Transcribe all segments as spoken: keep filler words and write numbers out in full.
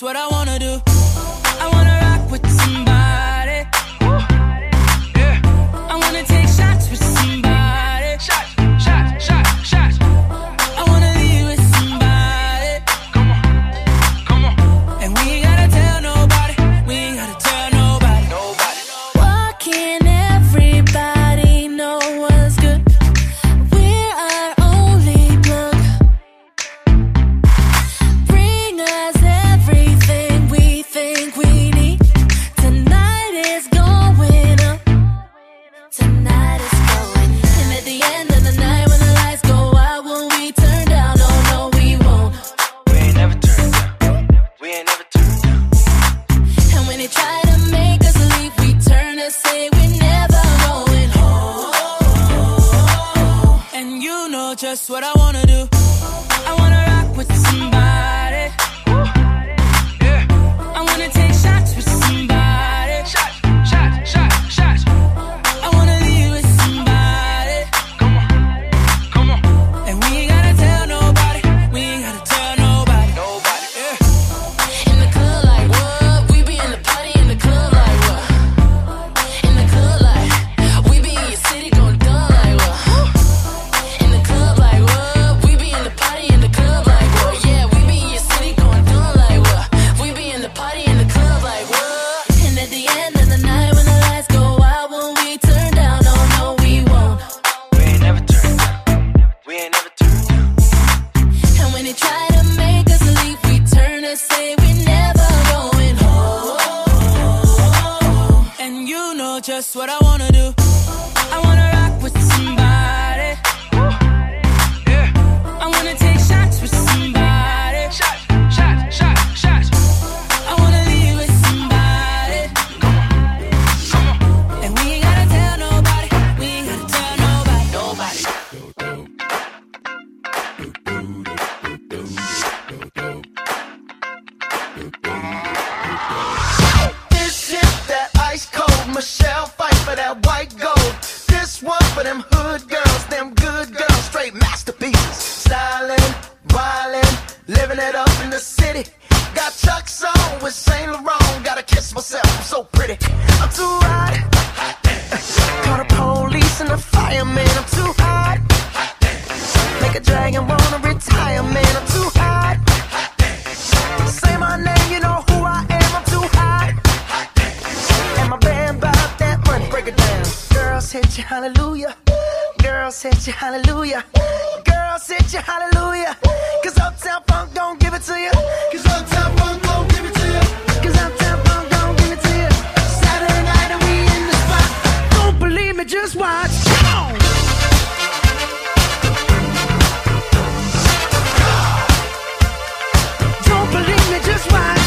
just what I wanna do. I wanna rock with somebody. Yeah. I wanna take shots with somebody. Shots, shots, shots, shots. I wanna leave with somebody. Come on, come on. And we ain't gotta tell nobody. We ain't gotta tell nobody. Nobody. Why can't everybody know what's good? We're our only plug. Bring us everything we think we need. Tonight is going up. Tonight is going up. And at the end of the night when the lights go out, will we turn down? Oh no, we won't. We ain't never turned down. We ain't never turned down. And when they try to make us leave, we turn and say we're never going home. And you know just what I wanna do. I wanna rock with somebody. Yeah. I wanna take shots with somebody. Shots, shots, shots, shots. I wanna leave with somebody. Come on, come on. And we ain't gotta tell nobody. We ain't gotta tell nobody. Nobody. Yeah. In the club like what? We be in the party in the club like what? In the club like we be in your city going dumb like what? In the club like what? We be in the party in the club like what? Yeah, we be in your city going dumb like what? We be in the party in the club like what? And at the end of the night when the lights go out, will we turn down? Oh no, we won't. We ain't never turned down. We ain't never turned down. And when they try to make us leave, we turn and say we're never going home. And you know just what I wanna do. I wanna rock with somebody. Yeah. I wanna take shots with somebody. Shots, shots, shots, shots. I wanna leave with somebody. Come on, come on. And we ain't gotta tell nobody. We ain't gotta tell nobody. Nobody. This shit that ice cold. Michelle fight for that white gold. This one for them hood girls, them good girls, straight masterpieces. Styling, wildin', living it up in the city. Got Chuck's on with Saint Laurent. Gotta kiss myself, I'm so pretty. I'm too hot. Call the police and the fireman. I'm too hot. Make a dragon wanna retire, man. I'm too hot. Say my name, you know who I am. I'm too hot. And my band bought that money. Break it down. Girls hit you, hallelujah. Girls hit you, hallelujah. Girls hit you, hallelujah. Cause Uptown Funk don't give it to you. Cause Uptown Funk don't give it to you. Cause Uptown Funk don't give it to you. Saturday night and we in the spot. Don't believe me, just watch. Come on. Don't believe me, just watch.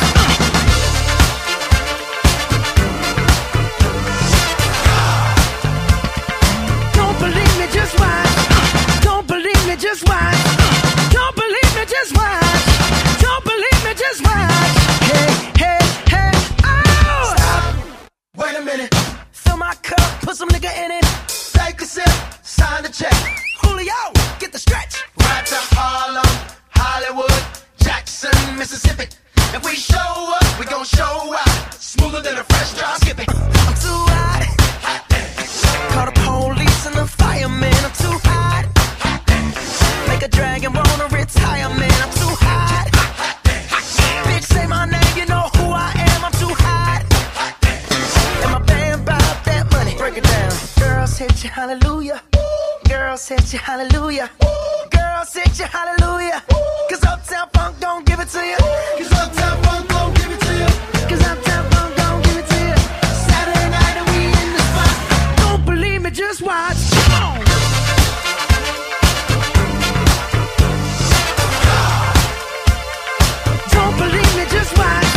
Don't believe me, just watch. Don't believe me, just watch. Don't believe me, just watch. Don't believe me, just watch. Hey, hey, hey, oh! Stop. Wait a minute. Fill my cup, put some nigga in it. Take a sip, sign the check. Julio, get the stretch. Right to Harlem, Hollywood, Jackson, Mississippi. If we show up, we gon' show out. Smoother than a fresh drop. Skip it. I'm too hot. Call the police and the fireman. I'm too hot. Make a dragon wanna retire, man. I'm too hot. Bitch, say my name, you know who I am. I'm too hot. And my band bought that money. Break it down. Girls hit you, hallelujah. Girls hit you, hallelujah. Girls hit you, hallelujah. Cause Uptown Funk don't give it to you. Cause Uptown Funk don't give it to you. Cause Uptown Funk don't give it to you. Saturday night and we in the spot. Don't believe me, just watch. Come on. Don't believe me, just watch.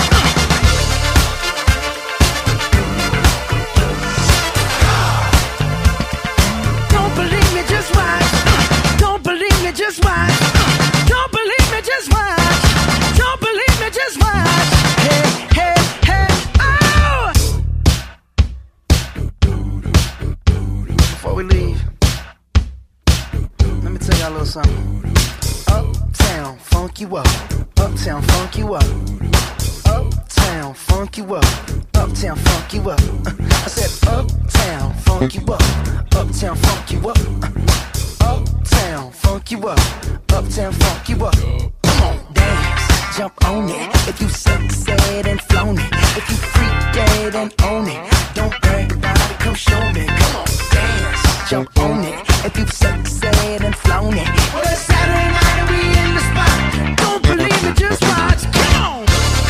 Don't believe me, just watch. Don't believe me, just watch. Don't believe me, just watch. Don't believe me, just watch. Hey, hey, hey, oh! Before we leave, let me tell y'all a little something. Uptown, funk you up. Uptown, funk you up. funk you up. Uptown, funk you up. Uh, I said uptown, funk you up. Uptown, funk you up. Uh, uptown, funk you up. Uptown, funk you up. Come on, dance, jump on it. If you succeed and flown it, if you freak dead and own it, don't brag about it, come show me. Come on, dance, jump on it. If you succeed and flown it, well, it's Saturday night and we in the spot. Don't believe it, just watch. Come on.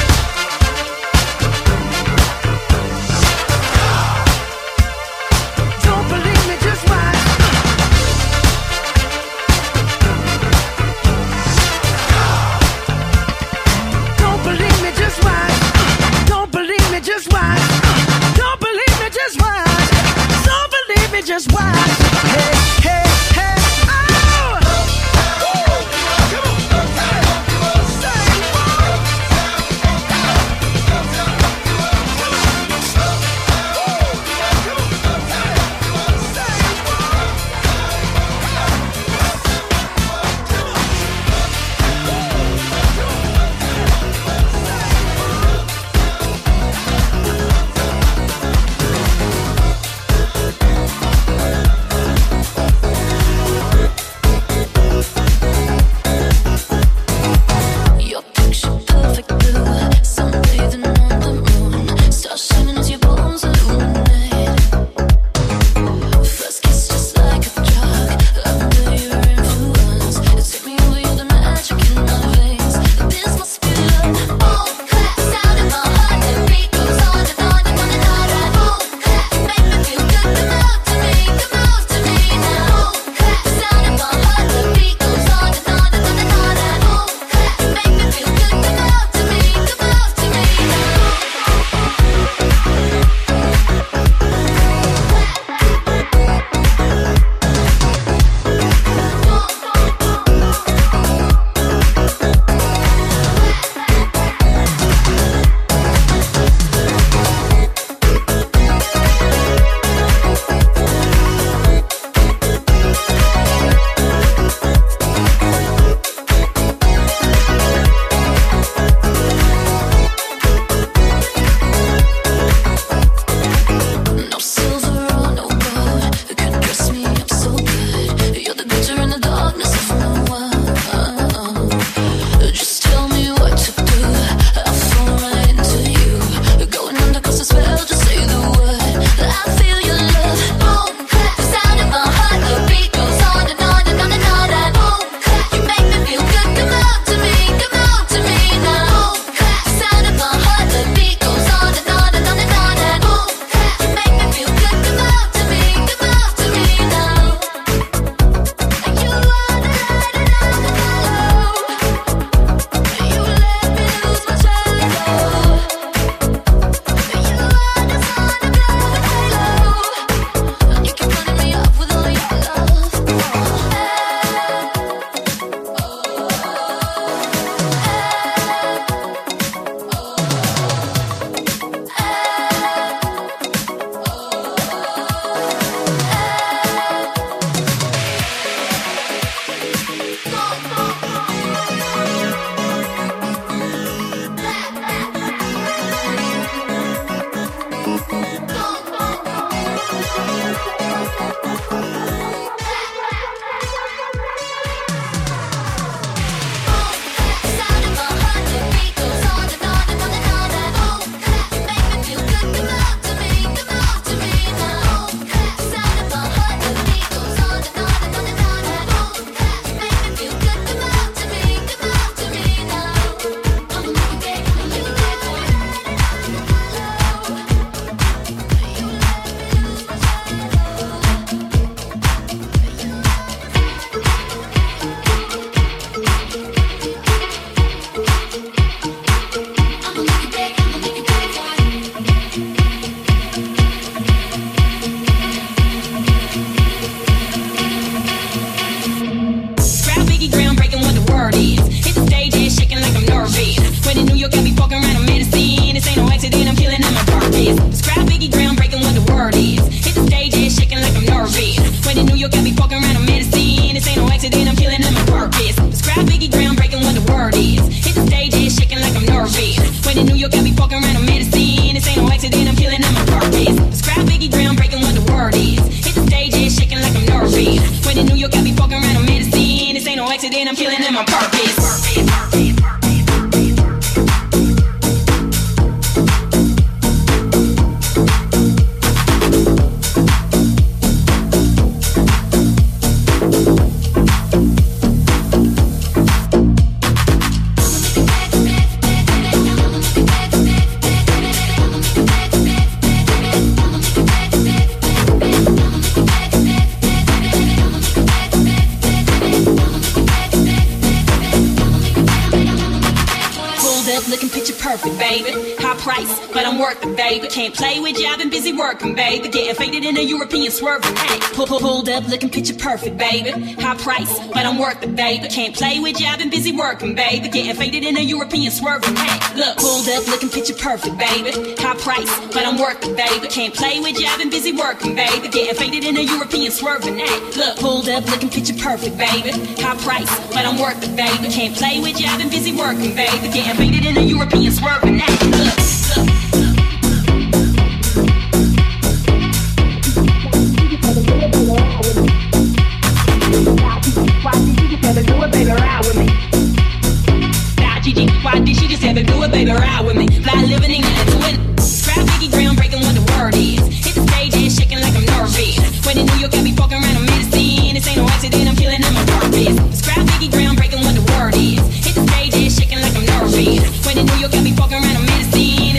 Don't believe me, just watch. Don't believe me, just watch. Don't believe me, just watch. I'm killing them on purpose. Looking picture perfect, baby. High price, but I'm worth it, baby. Can't play with you, I've been busy working, baby. Getting faded in a European swerving. Hey, pull, pull, pulled up, looking picture perfect, baby. High price, but I'm worth it, baby. Can't play with you, I've been busy working, baby. Getting faded in a European swerving. Hey, look, pulled up, looking picture perfect, baby. High price, but I'm worth it, baby. Can't play with you, I've been busy working, baby. Getting faded in a European swerving. Hey, look, pulled up, looking picture perfect, baby. High price, but I'm worth it, baby. Can't play with you, I've been busy working, baby. Getting faded in a European swerving. Hey, look, look. Why did she just have to do it, baby? Ride with me. Fly living in nothing to it. Scrap Biggie groundbreaking what the word is. Hit the stage and shaking like I'm nervous. When in New York, I be fucking around a medicine. This ain't no accident, I'm killing them on purpose. Scrap Biggie groundbreaking what the word is. Hit the stage and shaking like I'm nervous. When in New York, I be fucking around a medicine.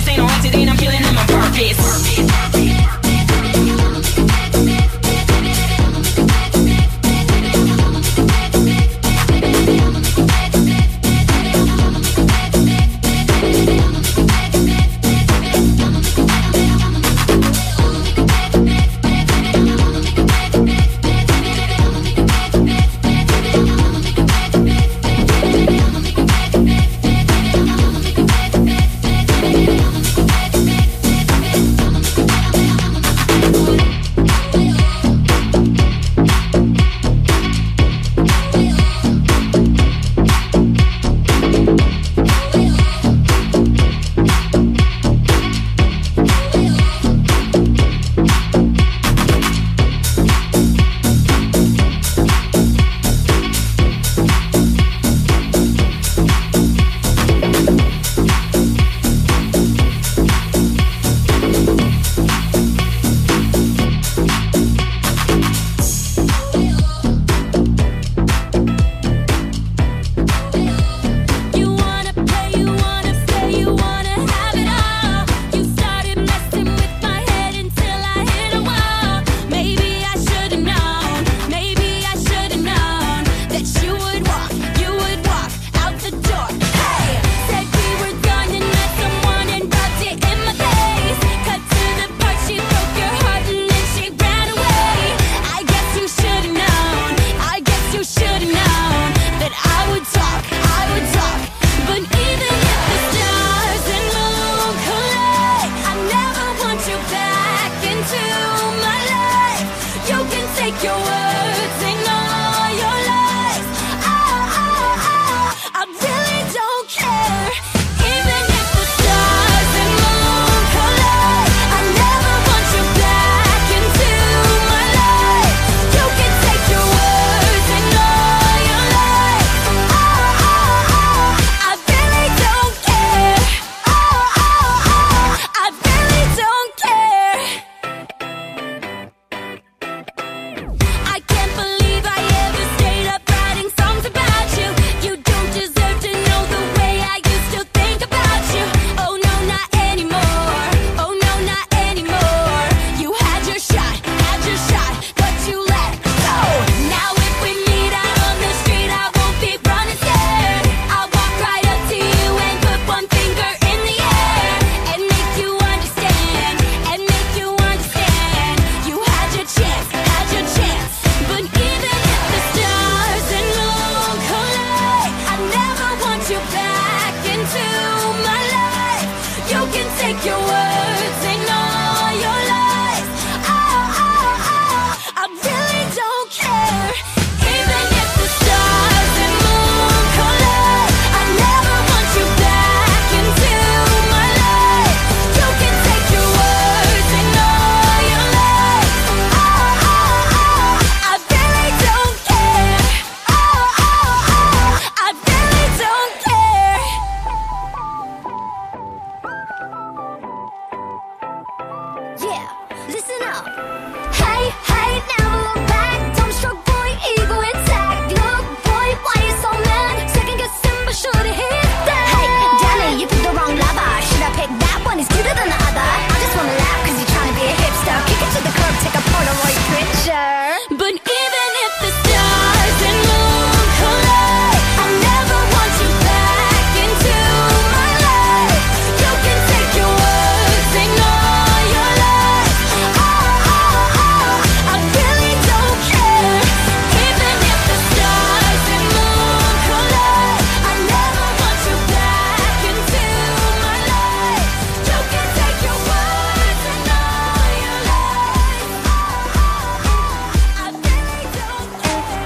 Hey, hey, never look back. Dumb stroke boy, ego intact. Look, boy, why you so mad? Second guessing, but should've hit that. Hey, Danny, you picked the wrong lover. Should've picked that one, he's cuter than the other. I just wanna laugh cause you're trying to be a hipster. Kick it to the curb, take a Polaroid picture. But even if the stars and moon collide, I'll never want you back into my life. You can take your words, ignore your lies. Oh, oh, oh, I really don't care. Even if the stars and moon collide, I never want you back into my life. You can take your words, ignore your lies. Oh, oh, oh, I really don't care.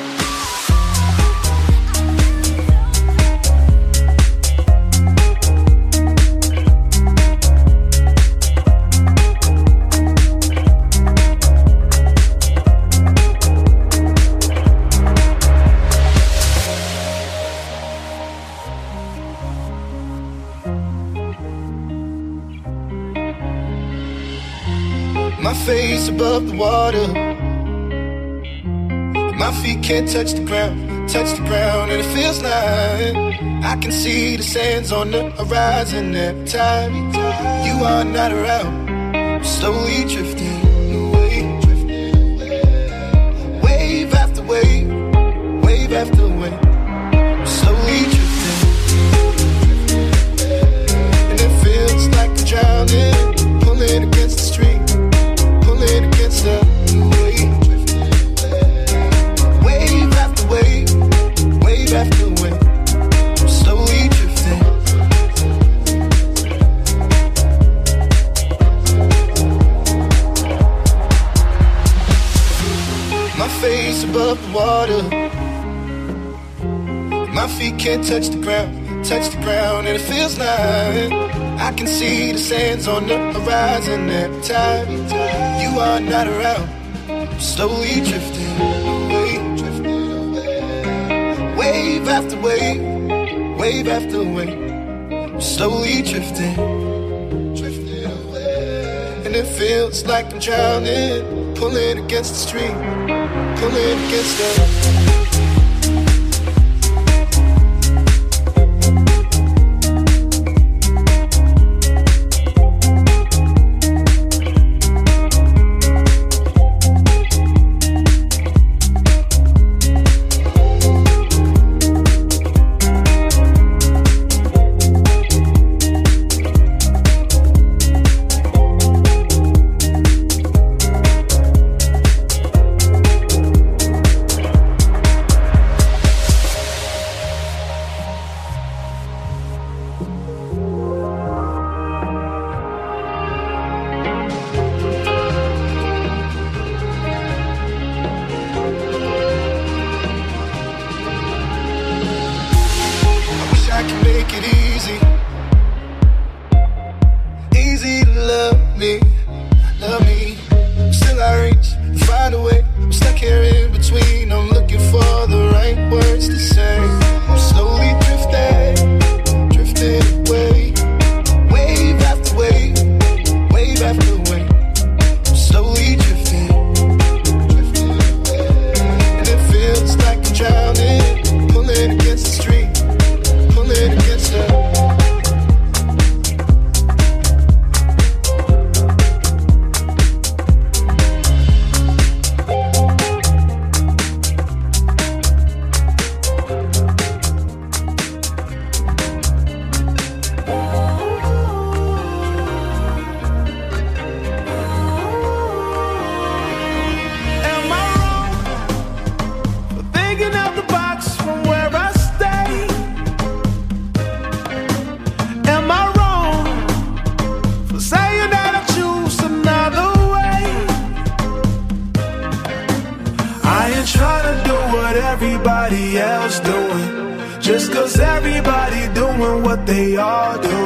My face above the water, my feet can't touch the ground, touch the ground, and it feels like I can see the sands on the horizon every time you are not around. I'm slowly drifting away, wave after wave, wave after wave. I'm slowly drifting, and it feels like I'm drowning, pulling against the stream. Pulling against the wave, wave after wave, wave after wave. I'm slowly drifting. My face above the water, my feet can't touch the ground, touch the ground, and it feels like I can see the sands on the horizon every time you are not around. I'm slowly drifting away, drifting away. Wave after wave, wave after wave. I'm slowly drifting, drifting away. And it feels like I'm drowning, pulling against the stream, pulling against the everybody else doing, just cause everybody doing what they all do.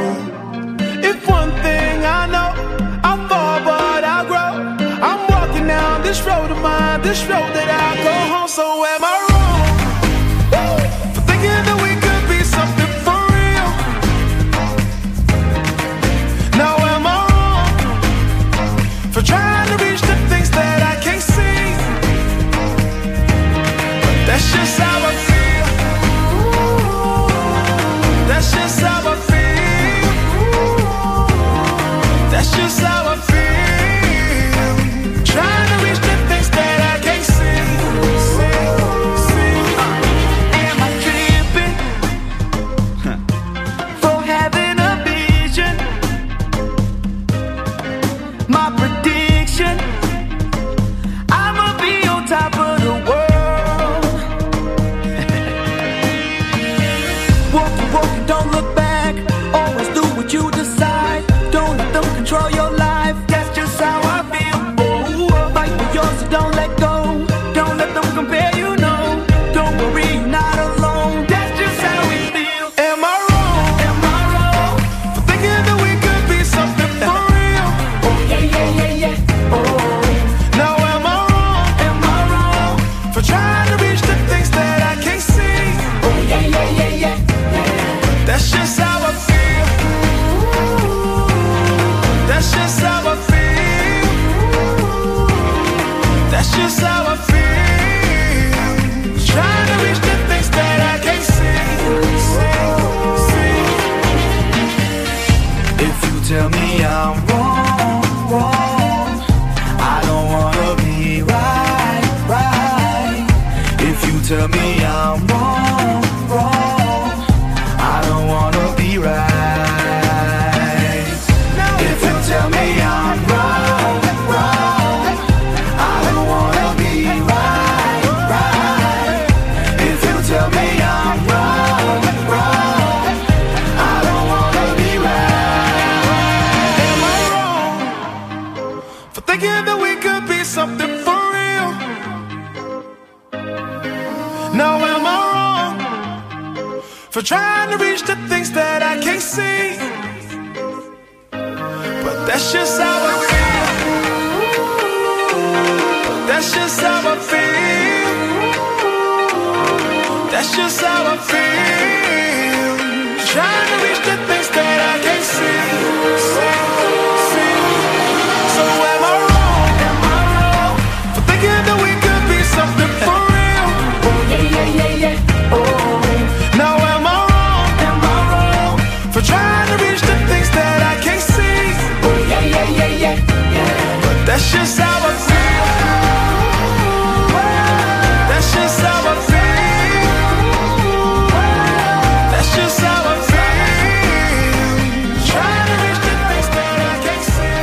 If one thing I know, I fall but I grow. I'm walking down this road of mine, this road that I go home. So am I wrong for thinking that we could be something for real? Now am I wrong for trying to reach tell me I'm wrong, wrong, I don't wanna be right. If you tell me I'm wrong, wrong, I don't wanna be right, right. If you tell me I'm wrong, wrong, I don't wanna be right. Am I wrong for thinking that we could be something for real? Now am I wrong for trying to reach the things that I can't see? But that's just how I feel. That's just how I feel. That's just how I feel. Trying to reach the things that I can't see. see, see. So am I wrong? Am I wrong for thinking that we could be something for real? Yeah, yeah, yeah, yeah. Oh. Now am I wrong? Am I wrong for trying to reach the things that I can't see? Oh yeah, yeah, yeah, yeah, yeah. But that's just how I feel. That's just how I feel. That's just how I feel. Trying to reach the things that I can't see.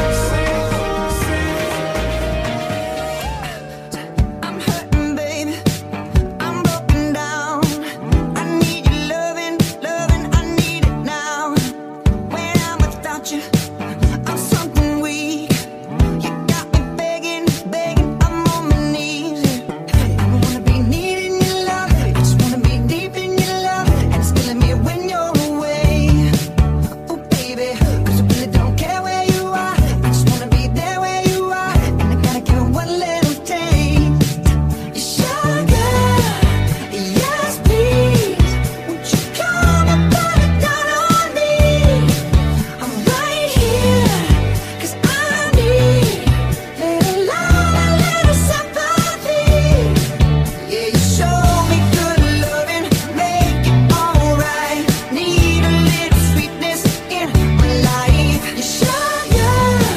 I'm hurting, baby. I'm broken down. I need your loving, loving. I need it now. When I'm without you, I'm something weak. You got me begging, begging. I'm on my knees. I wanna be needing your love. I just wanna be deep in your love. And it's killing me when you're away. Oh, baby, 'cause I really don't care where you are. I just wanna be there where you are. And I gotta give it one little taste. Your sugar, yes please. Won't you come and put it down on me? I'm right here, 'cause I need little love, a little sympathy. Yeah, you show me good loving, make it alright. Need a little sweetness in my life. Your sugar,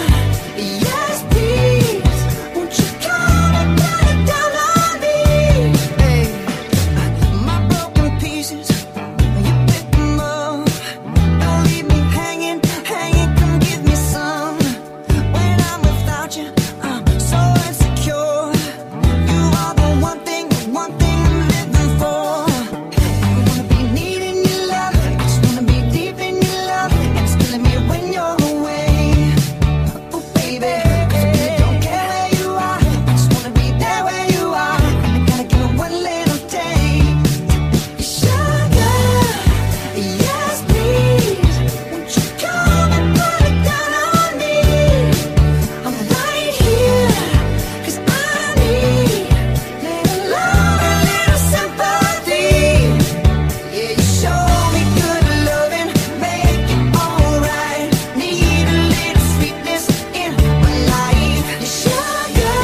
yes please. Won't you come and put it down on me? Hey, my broken pieces, you pick them up. Don't leave me hanging, hanging. Come give me some. When I'm without you, I'm so insecure. You are the one thing, the one thing I'm living for. I wanna be needing your love. I just wanna be deep in your love. And it's killing me when you're away. Oh baby, 'cause I really don't care where you are. I just wanna be there where you are. And I gotta give it one little taste. Your sugar, yes please. Won't you come and put it down on me? I'm right here, 'cause I need little love, a little sympathy. Yeah, you show me good loving, make it alright. Need a little sweetness in my life. Your sugar,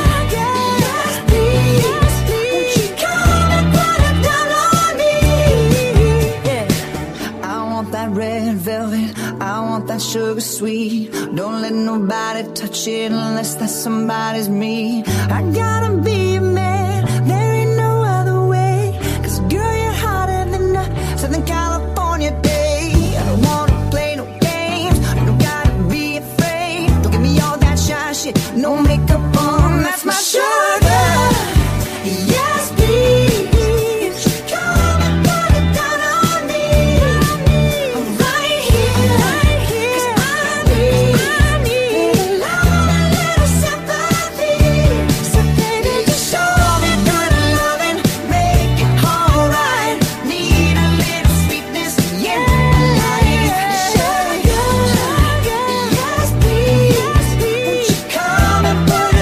yes please. Won't you come and put it down on me? Yeah, I want that red velvet, I want that sugar sweet. Don't let nobody touch it unless that somebody's me. I gotta be a man, there ain't no other way. 'Cause girl, you're hotter than a Southern California day. I don't wanna play no games, you don't gotta be afraid. Don't give me all that shy shit, no makeup on, that's my sugar. Yes please. Come and put it down on me. I'm right here, 'cause I need little love, a little sympathy. So baby, just show me good loving, make it alright. Need a little sweetness in my life. Sugar, yes please. Won't you come and put it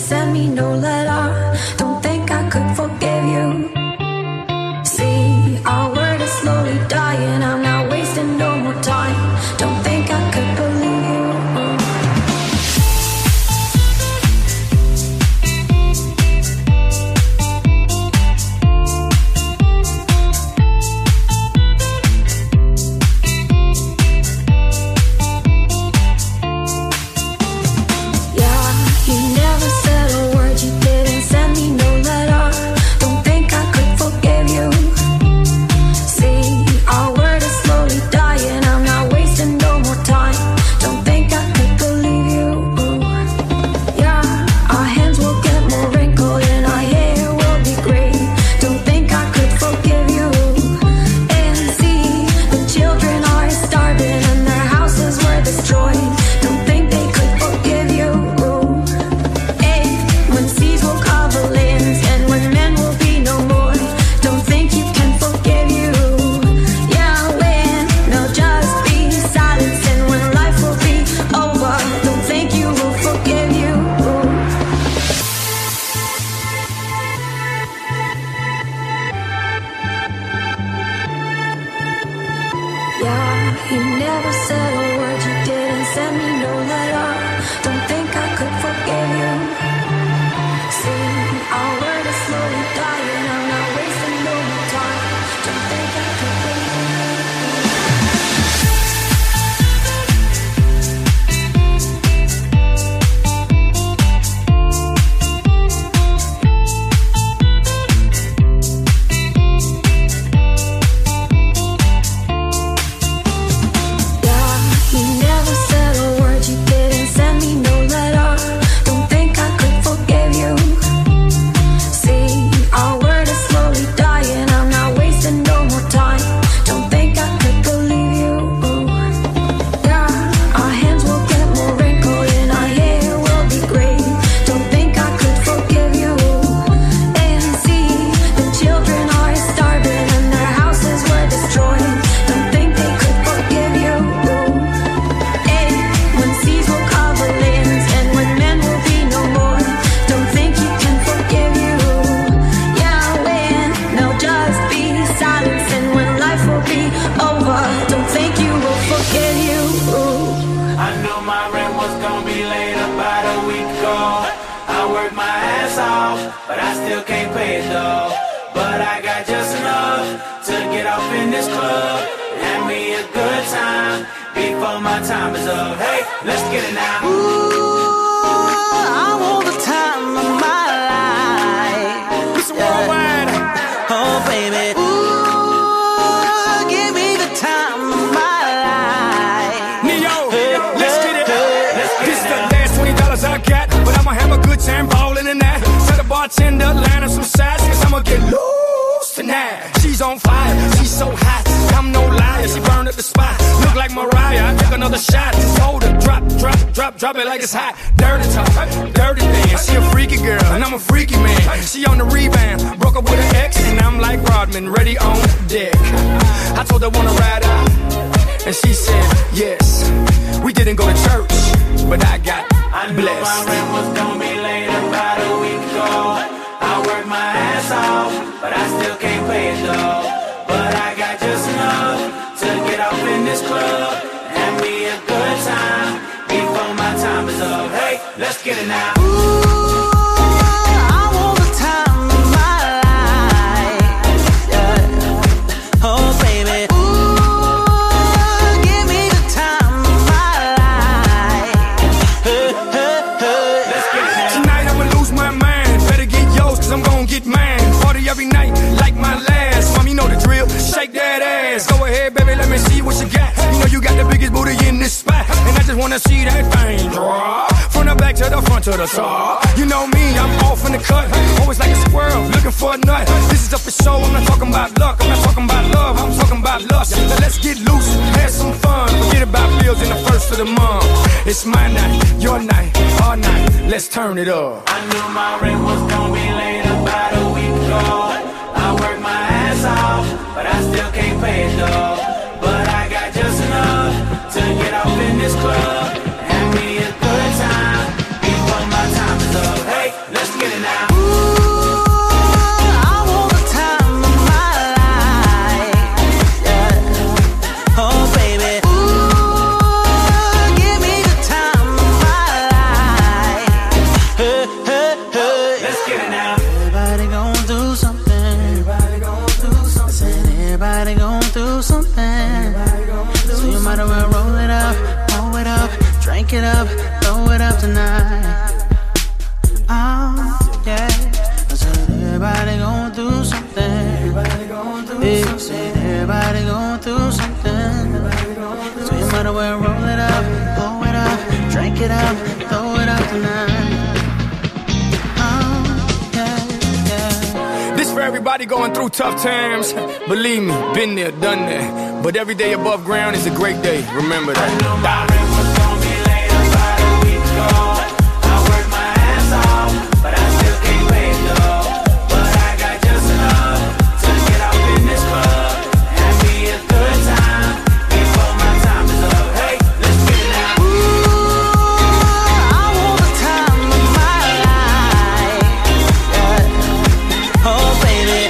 send me no letter. Don't think I could forgive you. See, our word is slowly dying. I'm not wasting no more time. Don't think I could believe you. Drop it like it's hot, dirty talk, dirty dance. She a freaky girl, and I'm a freaky man. She on the rebound, broke up with her ex, and I'm like Rodman, ready on deck. I told her wanna ride out, and she said yes. We didn't go to church, but I got I knew blessed. My rent was gonna be late about a week ago. I worked my ass off, but I still can't pay it though. But I got just enough to get off in this club, have me a good time before my time is up. Hey, let's get it now. Ooh, I want the time of my life. Yeah. Oh, baby. Ooh, give me the time of my life. Hey, hey, hey. Let's get it now. Tonight I'ma lose my mind. Better get yours, cause I'm gon' get mine. Party every night, like my last. Mom, you know the drill. Shake that ass. Go ahead, baby, let me see what you got. You know you got the biggest booty in this spot, and I just wanna see that thing drop. From the back to the front to the top. You know me, I'm off in the cut. Always like a squirrel, looking for a nut. This is up for show, I'm not talking about luck. I'm not talking about love, I'm talking about lust. Now let's get loose, have some fun. Forget about bills in the first of the month. It's my night, your night, our night. Let's turn it up. I knew my rent was gonna be late about a week ago. I worked my ass off, but I still can't pay it though. But I got just enough to get off in this club, have me a good time before my time is up. Hey, up tonight. Oh, yeah. I said everybody going through something. Everybody going through yeah, something. Said everybody going through something. Going so you might as well roll it up, blow it up, drink it up, throw it up tonight. Oh, yeah, yeah. This for everybody going through tough times. Believe me, been there, done that. But every day above ground is a great day. Remember that. I know my rent was gonna be late about a week ago. I worked my ass off, but I still can't pay it though. But I got just enough to get out in this club. Have me a good time before my time is up. Hey, let's get it out. Ooh, I want the time of my life. Yeah. Oh, baby.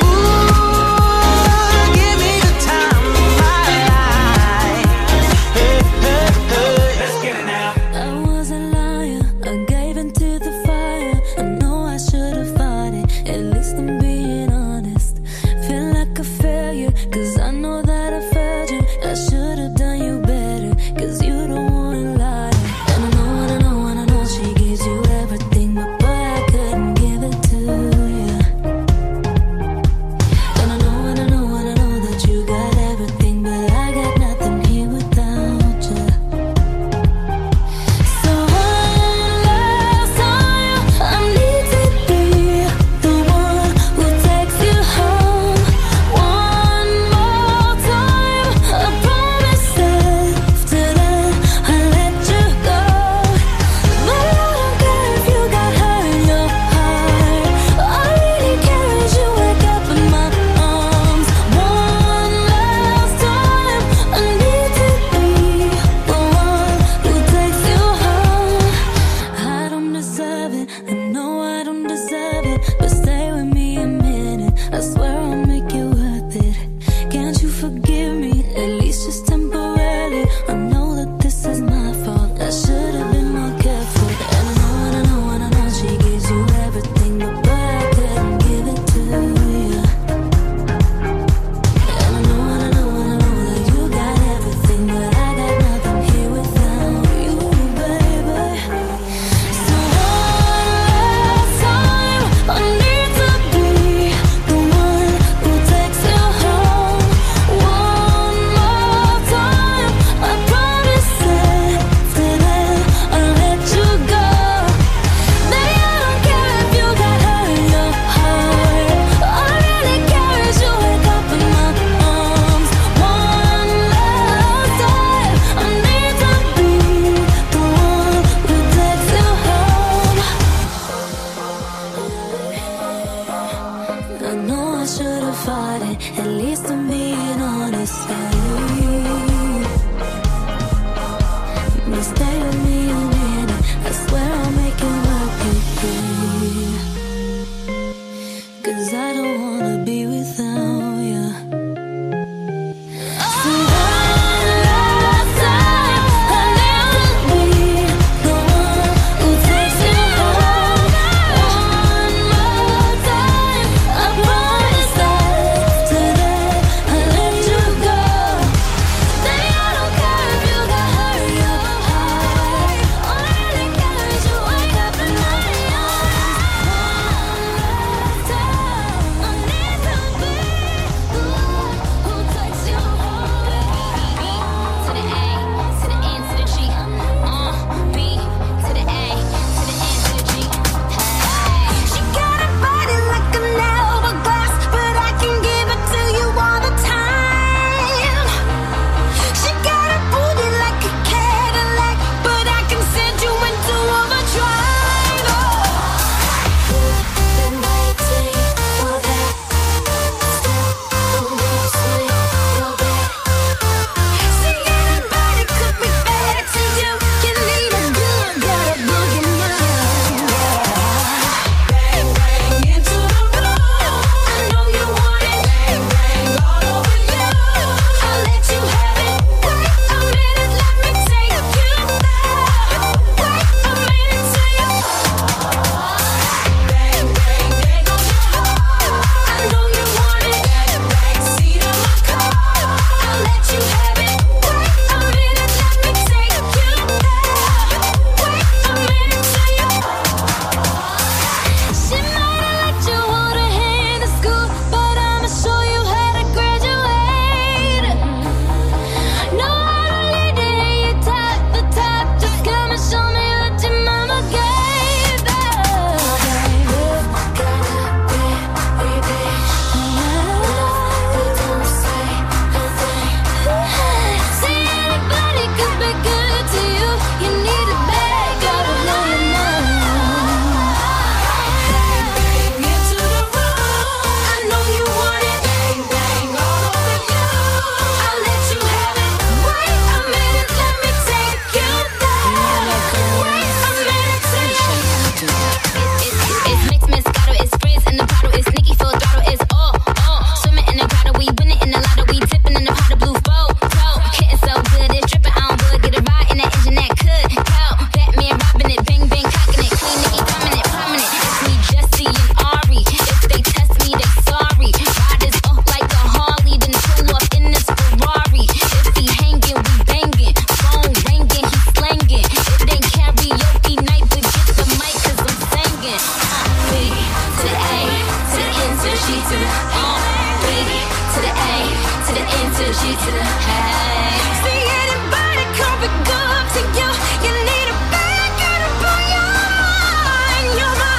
G to the uh, baby to the A to the N to the G to the hey. See anybody come be good to you? You need a bag and a pull your mind, your mind.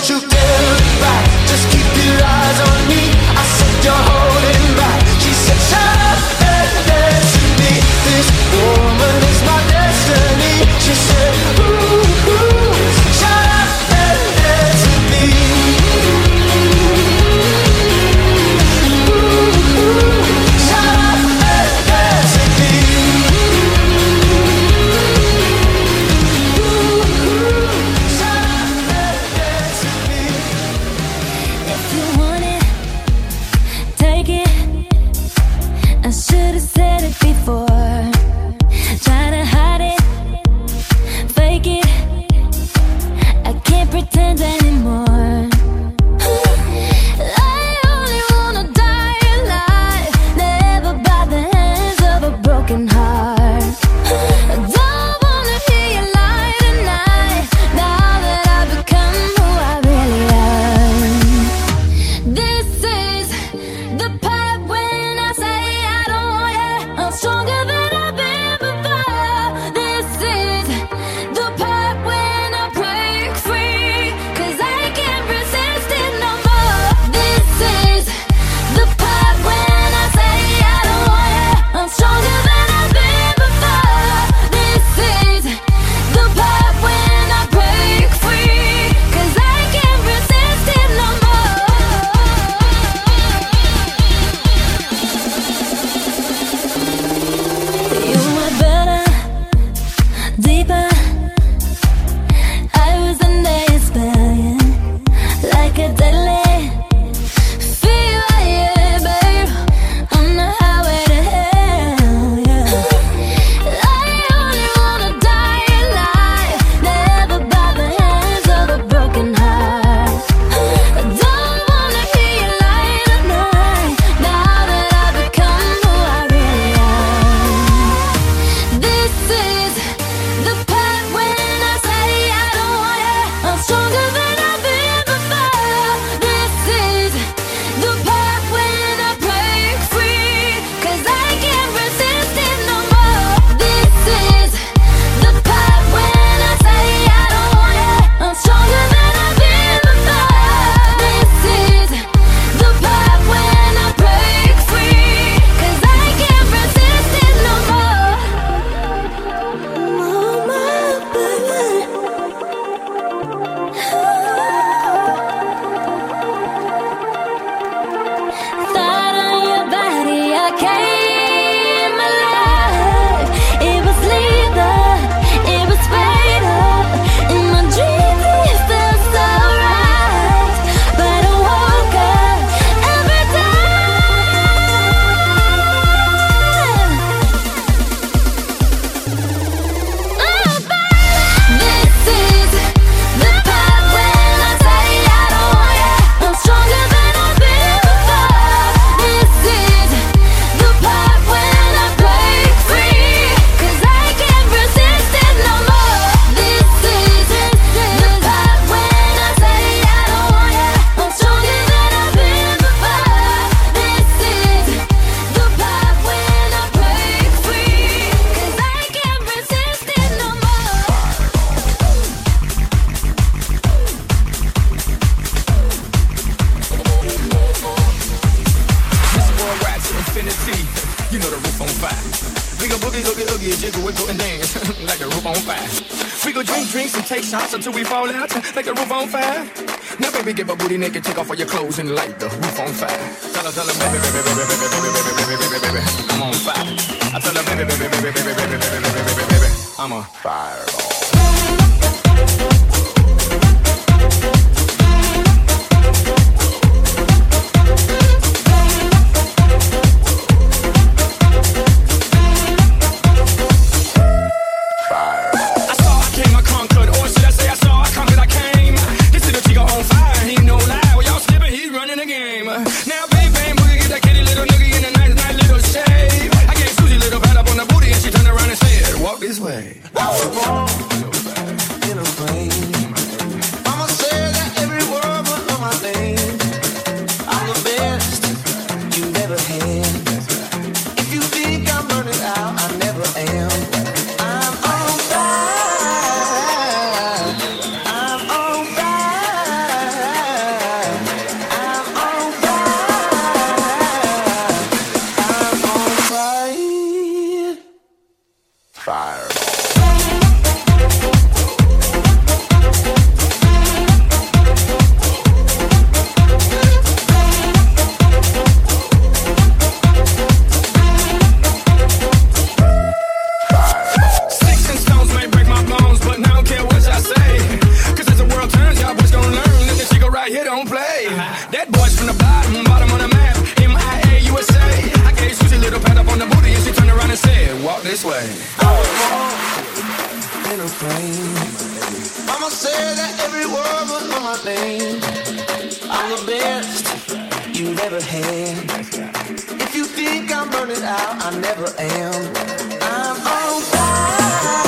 you dare look back. Just keep your eyes on me. I said you're holding back. She said shut up and dance with me. This woman is my destiny. She said ooh, ooh, shut up and dance with me. Ooh, ooh, shut up and dance with me. Ooh, ooh, shut up and dance with me. If you want it, take it. I should've said it before. Try to hide it, fake it. I can't pretend anymore. I only wanna die alive, never by the hands of a broken heart. I don't wanna hear you lie tonight, now that I've become who I really am. This is the part when I say I don't want you. I'm stronger than I've been before. This is the part when I break free, 'cause I can't resist it no more. This is the part when I say I don't want you. I'm stronger than I've been before. This is the part when I break free, 'cause I can't resist it no more. You were better, deeper. I was under your spell, yeah. Like a deadly fever, yeah, babe. On the highway to hell, yeah. I only wanna die alive, never by the hands of a broken heart. I don't wanna hear you lie tonight, now that I've become who I really am. This is the part when I say I don't want you. I'm stronger than I've been before. This is the part when I break free, 'cause I can't resist it no more. This is the part when I say I don't want you. I'm stronger than I've been before. This is the part when I break free, 'cause I can't resist it no more. Mama, baby. Thought on your body, I came alive. It was lethal, it was fatal. In my dreams, it felt so right, but I woke up every time. Oh, baby, this is the part when I say I don't want you. I'm stronger than I've been before. This is the part when I break free, 'cause I can't resist it no more. This is the part when I say I don't want you. I'm stronger than I've been before. This is the part when I break free, 'cause I can't resist it no more. This boy rap to infinity. You know the roof on fire. We go boogie, oogie, oogie, jiggle, wiggle, and dance like the roof on fire. We go drink drinks and take shots until we fall out like the roof on fire. Now baby, get my booty naked, take off all your clothes and light the roof on fire. Tell her, tell her, baby, baby, baby, baby, baby, baby, baby, baby, baby, I'm on fire. I tell her, baby, baby, baby, baby, baby, baby, baby, baby, baby, I'm a fireball. I saw, I came, I conquered, or should I say I saw, I conquered, I came. This little chico on fire, he ain't no lie. Well, y'all slipping, he's running the game. Now, bang, bang, boogie, get that kitty little noogie in a nice, nice little shade. I gave Susie a little pat up on the booty and she turned around and said, walk this way. That boy's from the bottom, bottom of the map. M I A U S A. I gave Susie a little pat up on the booty and she turned around and said, walk this way. I was born in a frame. Mama said that every word was on my name. I'm the best you've ever had. If you think I'm burning out, I never am. I'm on fire.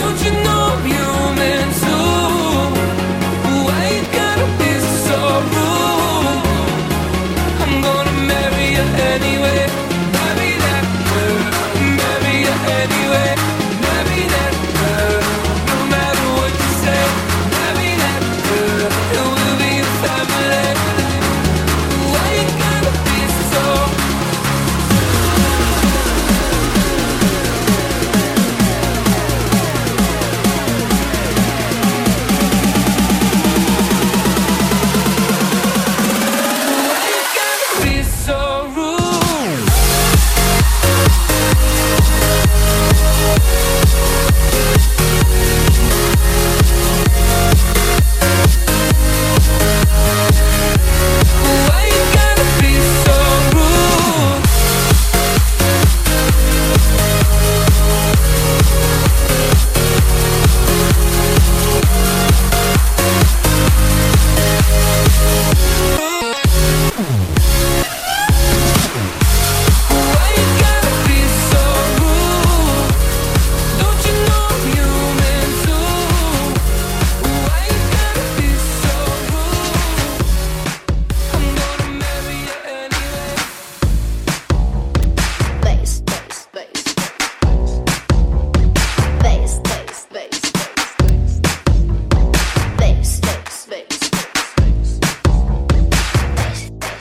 So rude.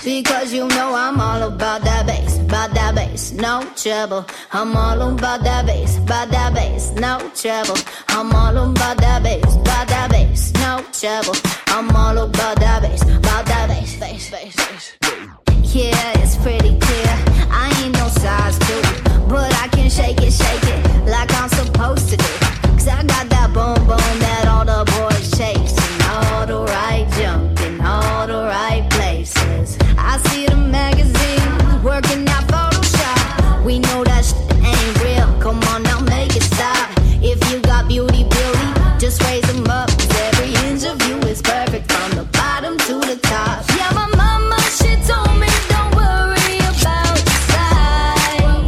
Because you know I'm all about that bass, about that bass, no trouble. I'm all about that bass, about that bass, no trouble. I'm all about that bass, about that bass, no trouble. I'm all about that bass, about that bass, bass, bass, bass. Yeah, it's pretty clear. I ain't no size two, but I can shake it, shake it like I'm supposed to do. Cause I got that boom boom that all the boys chase, and all the right jump in all the right places. I see the magazines working out Photoshop. We know that shit ain't real. Come on now, make it stop. If you got beauty, beauty, just raise them up. Cause every inch of you is perfect from the bottom to the top. Yeah, my mama, she told me don't worry about your size.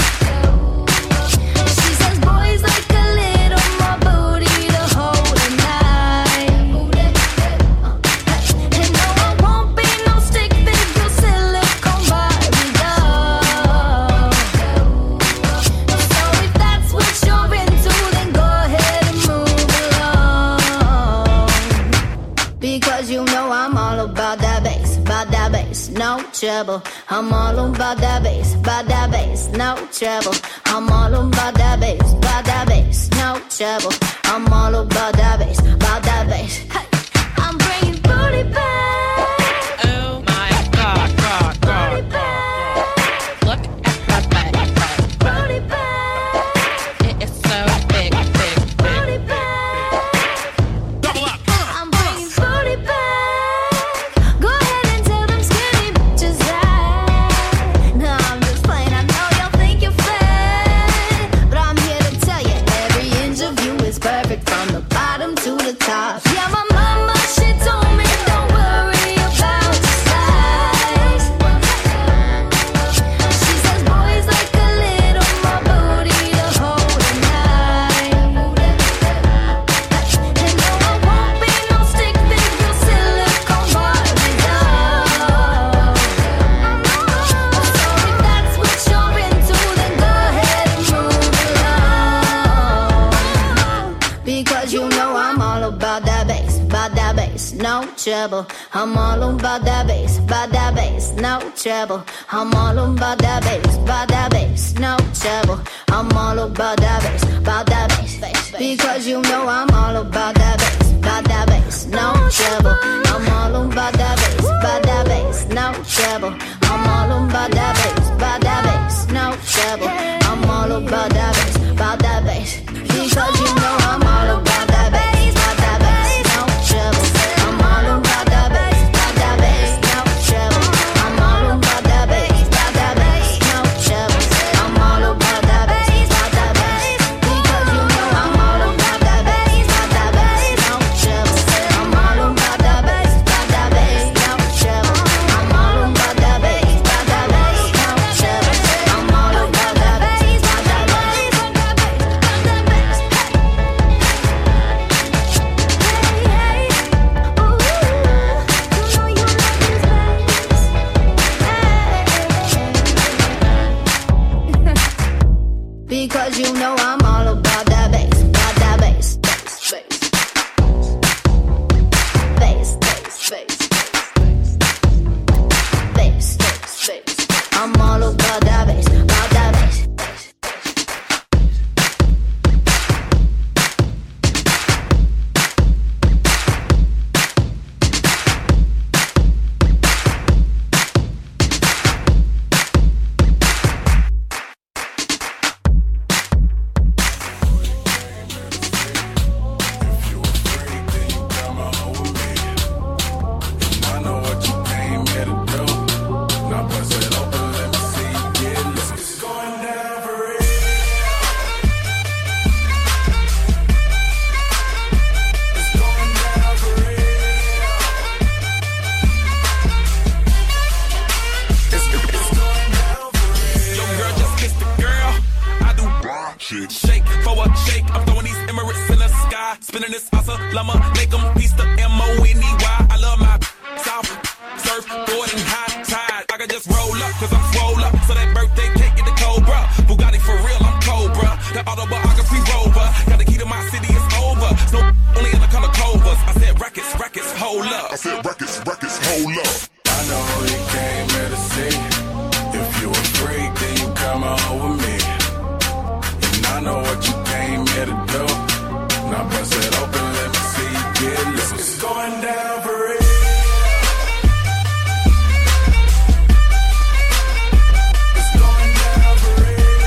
She says boys like a little more booty to hold at night. And no, I won't be no stick figure silicone Barbie doll. So if that's what you're into, then go ahead and move along. Because you know I'm all about that bass, about that bass, no trouble. I'm all about that bass, about that bass, no trouble. I'm all about that bass, about that bass, no trouble. I'm all about that bass, about that bass. Hey, I'm bringing booty back. Oh my god, god, god, Booty god, back. god. Look at that back. Booty back. It is so big, big, big. Booty back. Double up. I'm bringing booty back. Go ahead and tell them skinny bitches that. No, I'm just playing. I know y'all think you're fat, but I'm here to tell you every inch of you is perfect from the bottom to the top. Yeah, my mama, she told me don't worry about your size. She says boys like a little more booty to hold at night. And no, I won't be no stick figure silicone Barbie doll. So if that's what you're into, then go ahead and move along. Because you know I'm all about that bass, about that bass, no trouble. I'm all about that bass, about that bass, no trouble. I'm all about that bass, about that bass, no trouble. I'm all about that bass, about that bass, bass. Because you know I'm all about that bass, about that bass, no trouble. I'm all about that bass, about that bass, no trouble. I'm all about that bass, about that bass, no trouble. I'm all about that bass, about that bass. Because you know I'm all about that bass, about that bass, no trouble. I'm all about that bass, about that bass, no trouble. I'm all about that bass, about that bass, no trouble. I'm all about that bass, about that bass. Because you know I'm all about that bass, about that bass, no trouble. I'm all about that bass, about that bass, no trouble. I'm all about that bass, about that bass, no trouble. I'm all about that bass, about that bass, about that bass. Because you know I'm all about that bass, about that bass, bass, bass, bass, bass, bass, bass, bass, bass. I'm all about that bass, about that bass, bass, bass. Shake for a shake. I'm throwing these Emirates in the sky. Spinning this asa llama. Make them piece the M O N E Y. I love my south surfboard and high tide. I can just roll up cause I'm swole up. So that birthday cake get the Cobra. Bugatti for real, I'm Cobra. That autobiography rover. Got the key to my city, it's over. Snow only in the color Clovers. I said rackets, rackets, hold up. I said rackets, rackets, hold up. I know you came here to see. If you a freak, then you come on with me. And I know what you came here to do. Now bust it open, let me see you get loose. It's going down for real. It's going down for real.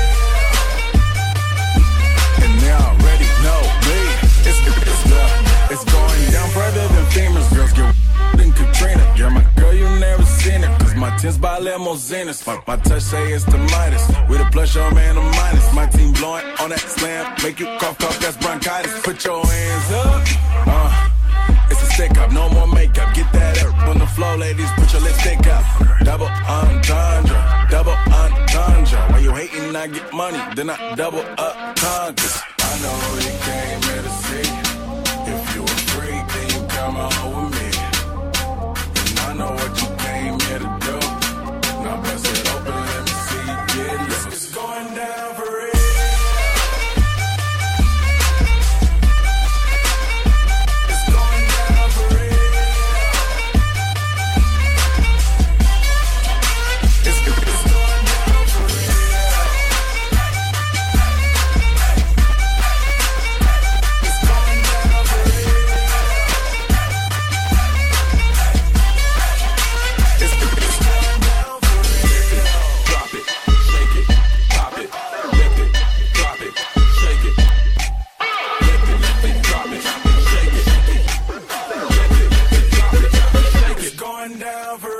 And they already know me. It's, it's, uh, it's going down further than famous girls get than Katrina. Yeah, my girl, you never seen it. Cause my tins by limousines. My, my touch say it's the Midas. With a plus, your man, a minus. My team blowing on that slam. Make you cough, cough, that's bronchitis. Put your hands up. Uh, it's a stick up, no more makeup. Get that up on the floor, ladies. Put your lipstick up. Double entendre, double entendre. When you hating, I get money. Then I double up conquers. I know you came here to see. If you a freak, then you come on with me. I know what you came here to do. Now bust it open, let me see you get loose. It's going down for real. It's going down for real. It's, it's going down for real. It's going down for real. Going down for